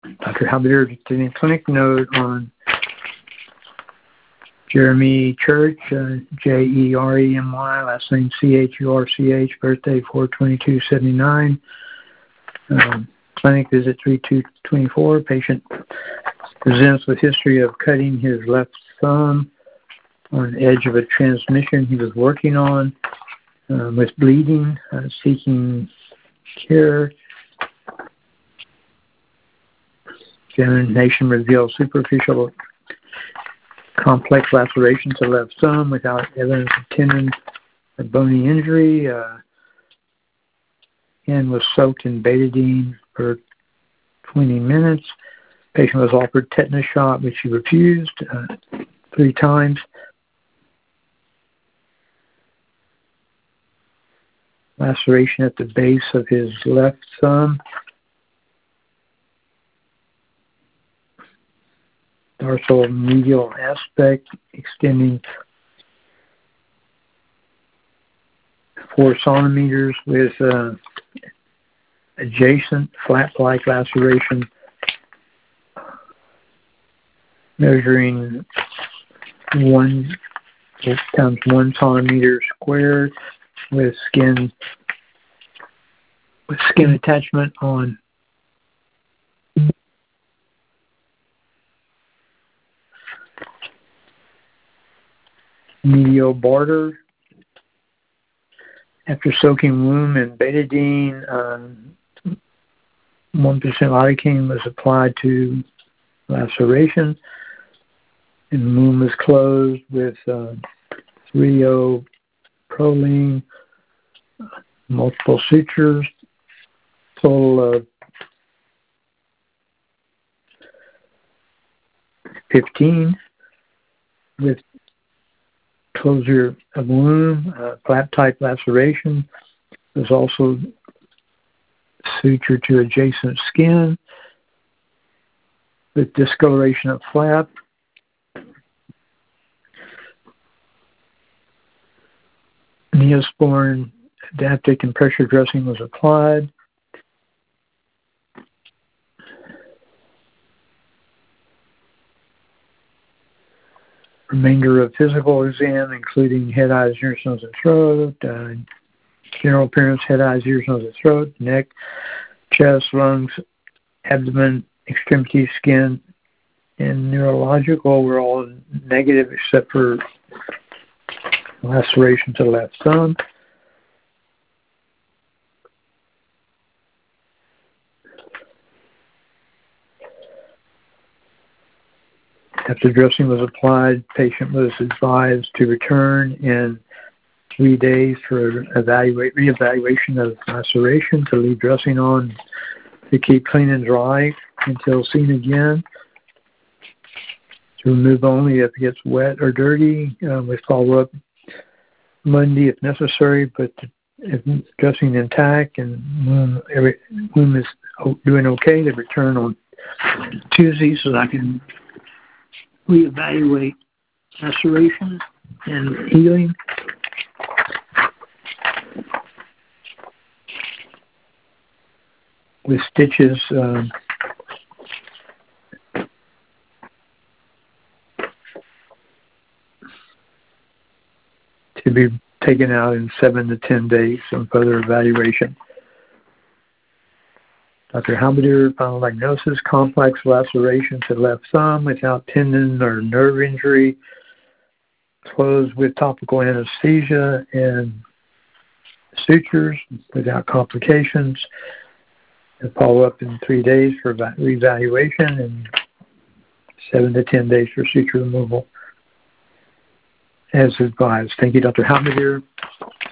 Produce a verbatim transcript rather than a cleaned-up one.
Doctor Halbeder did a clinic note on Jeremy Church, uh, J E R E M Y, last name C H U R C H, birthday four twenty-two seventy-nine. Um, clinic visit three two twenty-four. Patient presents with history of cutting his left thumb on the edge of a transmission he was working on, um, with bleeding, uh, seeking care. Examination reveals superficial complex laceration to left thumb without evidence of tendon or bony injury, uh, and was soaked in betadine for twenty minutes. Patient was offered tetanus shot, which he refused uh, three times. Laceration at the base of his left thumb. Dorsal medial aspect extending four centimeters with uh, adjacent flap-like laceration measuring one times one centimeter squared with skin with skin attachment on medial border. After soaking wound in betadine, um, one percent lidocaine was applied to laceration, and the wound was closed with uh, three oh proline, multiple sutures, total of fifteen, with closure of wound, uh, flap-type laceration. There's also suture to adjacent skin with discoloration of flap. Neosporin adaptic and pressure dressing was applied. Remainder of physical exam, including head, eyes, ears, nose, and throat, uh, general appearance, head, eyes, ears, nose, and throat, neck, chest, lungs, abdomen, extremities, skin, and neurological were all negative except for laceration to the left thumb. After dressing was applied, patient was advised to return in three days for evaluate reevaluation of laceration, to leave dressing on, to keep clean and dry until seen again, to remove only if it gets wet or dirty. Uh, we follow up Monday if necessary, but if dressing intact and wound, every, wound is doing okay, to return on Tuesday so that I can reevaluate laceration and healing. With stitches um, to be taken out in seven to ten days on further evaluation. Doctor Halbeder, final diagnosis, complex laceration to left thumb without tendon or nerve injury, closed with topical anesthesia and sutures without complications. And follow up in three days for reevaluation and seven to ten days for suture removal as advised. Thank you, Doctor Halbeder.